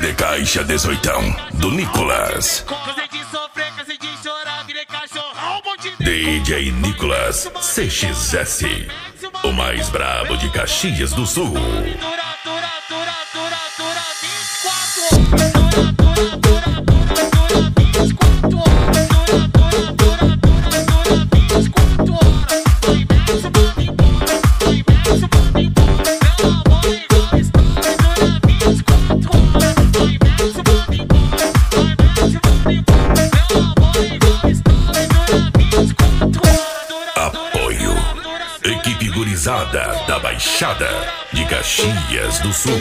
de caixa 18 do Nicolas. Cansei de sofrer, cansei de chorar, virei cachorrão, DJ Nicolas CXS, o mais brabo de Caxias do Sul. Dura 24. Apoio Equipe Gurizada da Baixada de Caxias do Sul.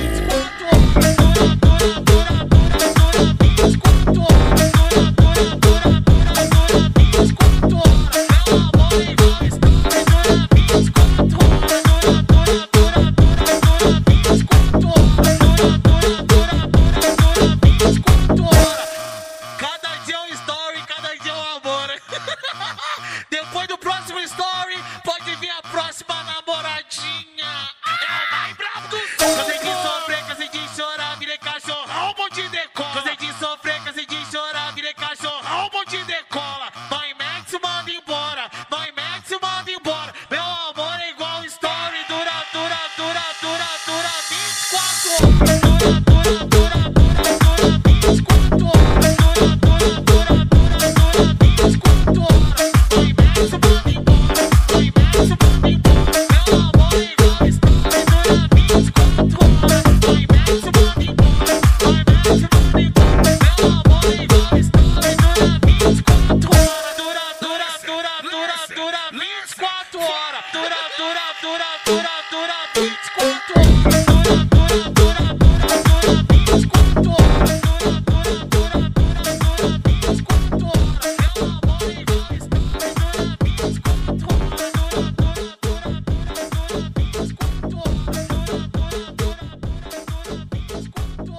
Cada dia um story, cada dia um amor. Depois do próximo story, pode vir a próxima namoradinha. É o mais brabo do sul. Cansei de sofrer, cansei de chorar, virei cachorrão, bom de decola. Cansei de sofrer, cansei de chorar, virei cachorrão, bom de decola. Vai Max, manda embora. Vai Max, manda embora. Meu amor é igual story, dura 24 horas.